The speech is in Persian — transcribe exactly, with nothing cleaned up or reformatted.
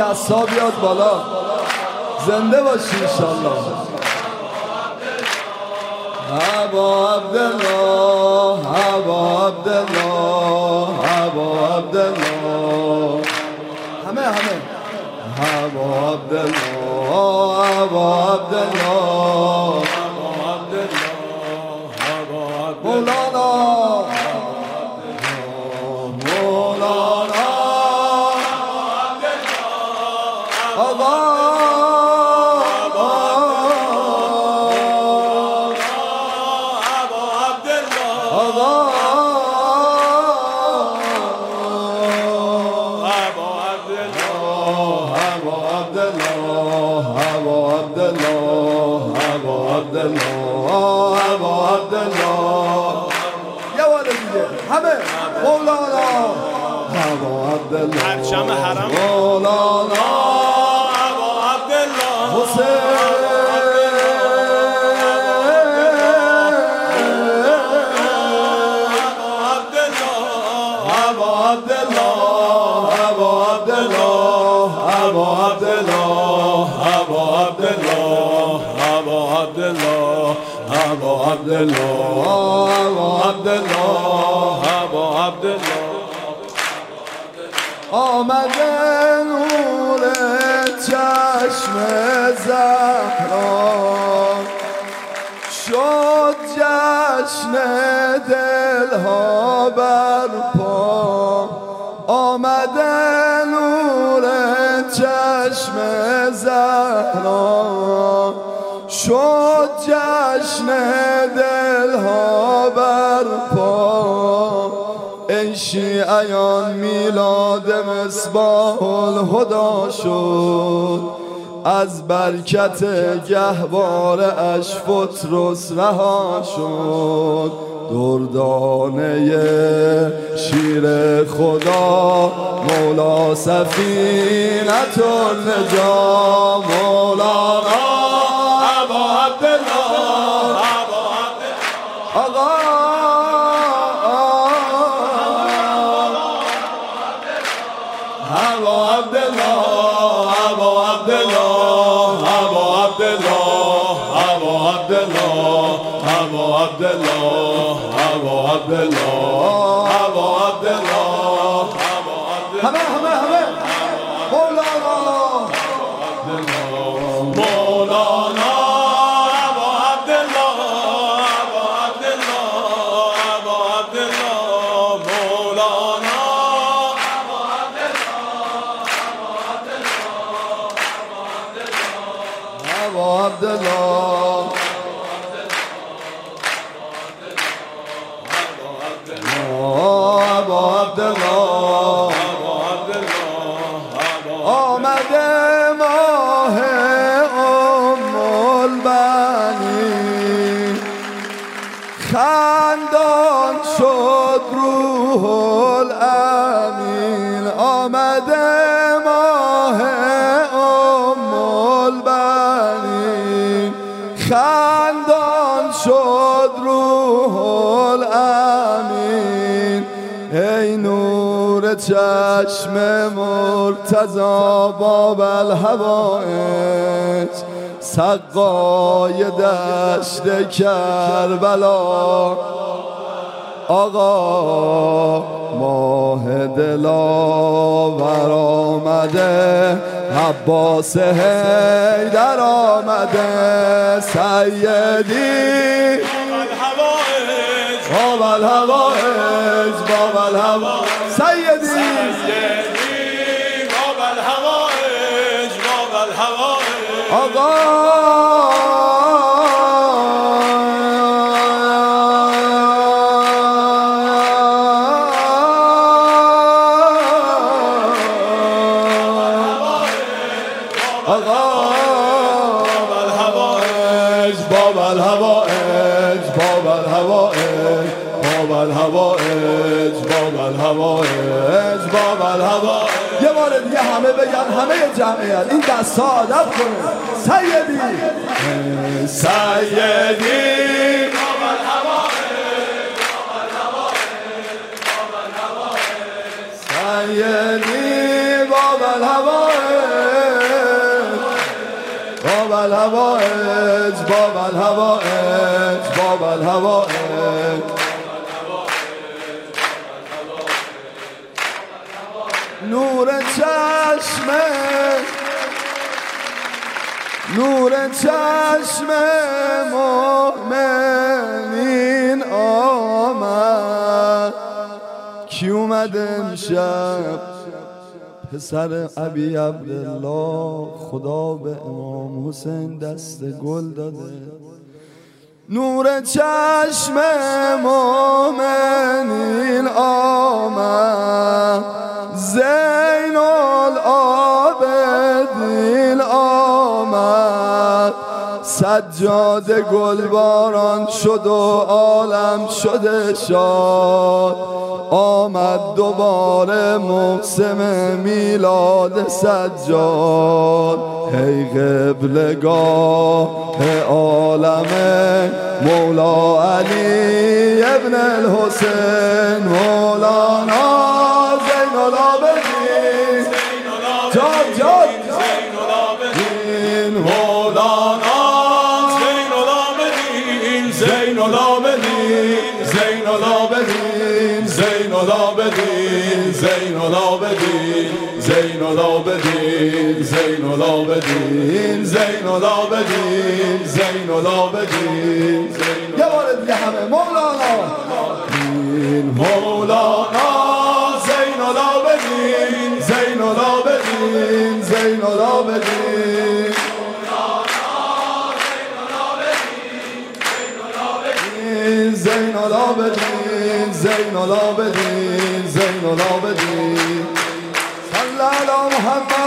دستا بیاد بالا. زنده باشی انشالله. ابا عبدالله ابا عبدالله ابا عبدالله همه همه ابا عبدالله ابا عبدالله مولانا مولانا آقا همه مولانا ابا عبدالله پرچم حرم مولانا ابا عبدالله حسین ابا عبدالله ابا عبدالله ابا عبدالله ابا عبدالله ابا عبدالله ابا عبدالله ابا عبدالله ابا عبدالله آمده نور چشم زهرا شد جشن دلها برپا آمده نور چشم زهرا شد جشن دلها برپا ای شیعیان میلاد مصباح الهدی شد از برکت گهواره اش فطرس رها شد دردانه شیر خدا مولا سفینة النجا مولانا ابا عبدالله ابا عبدالله آقا ابا عبدالله ابا عبدالله ابا عبدالله ابا عبدالله ابا عبدالله ابا عبدالله ابا عبدالله همه همه همه مولانا مولانا ابا عبدالله ابا عبدالله ابا عبدالله مولانا ابا عبدالله ابا عبدالله آمده ماه ام البنی خندان شد روح الامین آمده ماه ام البنی خندان شد روح الامین ای نور چشم مرتضی باب الهوایج سقای دشت کربلا آقا ماه دلاور آمده عباس حیدر آمده سیدی باب الهوایج باب الهوایج سیدی باب الهوایج باب الهوایج آقا باب الهوایج باب الهوایج باب الهوایج باب الهوایج باب الهوایج باب الهوایج یه بار دیگه همه بگن همه جمعیت این دستا ادب کنه سیدی سیدی باب الهوایج باب الهوایج باب الهوایج سیدی باب الهوایج الهوائج باب الهوائج باب الهوائج نور چشمه نور چشم مؤمنین آمد کی اومد امشب پسر ابی عبدالله خدا به امام حسین دست گل داده نور چشم مؤمنین آمد زین العابدین آمد سجاده گلباران شد و عالم شده شاد آمد دوباره موسم میلاد سجاد هی قبلگاه عالم مولا علی ابن الحسین مولانا زین العابدین جاد جاد زین العابدین مولانا زین العابدین زین العابدین زین العابدین زین العابدین زین العابدین زین العابدین زین العابدین زین العابدین زین العابدین یه بار دیگه همه مولانا مولانا زین العابدین زین العابدین زین العابدین زین العابدین زین العابدین زین العابدین صلی علی محمد